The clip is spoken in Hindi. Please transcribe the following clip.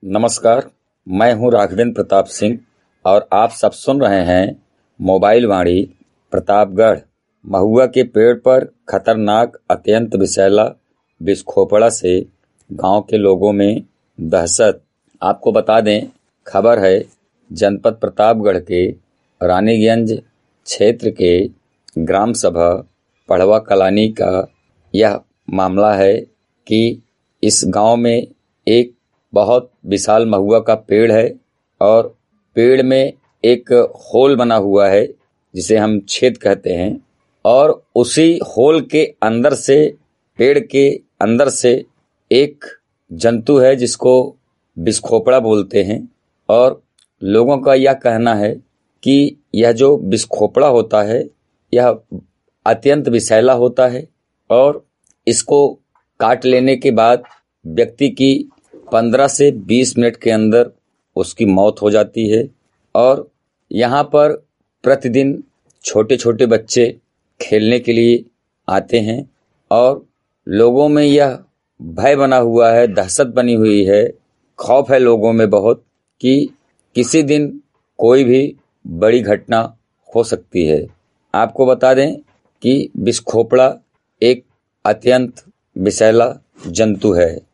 नमस्कार, मैं हूं राघवेंद्र प्रताप सिंह और आप सब सुन रहे हैं मोबाइल वाणी। प्रतापगढ़ महुआ के पेड़ पर खतरनाक अत्यंत विषैला विषखोपड़ा से गांव के लोगों में दहशत। आपको बता दें, खबर है जनपद प्रतापगढ़ के रानीगंज क्षेत्र के ग्राम सभा पढ़वा कलानी का यह मामला है कि इस गांव में एक बहुत विशाल महुआ का पेड़ है और पेड़ में एक होल बना हुआ है जिसे हम छेद कहते हैं, और उसी होल के अंदर से, पेड़ के अंदर से एक जंतु है जिसको विषखोपड़ा बोलते हैं। और लोगों का यह कहना है कि यह जो विषखोपड़ा होता है यह अत्यंत विषैला होता है और इसको काट लेने के बाद व्यक्ति की 15 से 20 मिनट के अंदर उसकी मौत हो जाती है। और यहाँ पर प्रतिदिन छोटे छोटे बच्चे खेलने के लिए आते हैं और लोगों में यह भय बना हुआ है, दहशत बनी हुई है, खौफ है लोगों में बहुत कि किसी दिन कोई भी बड़ी घटना हो सकती है। आपको बता दें कि विषखोपड़ा एक अत्यंत विषैला जंतु है।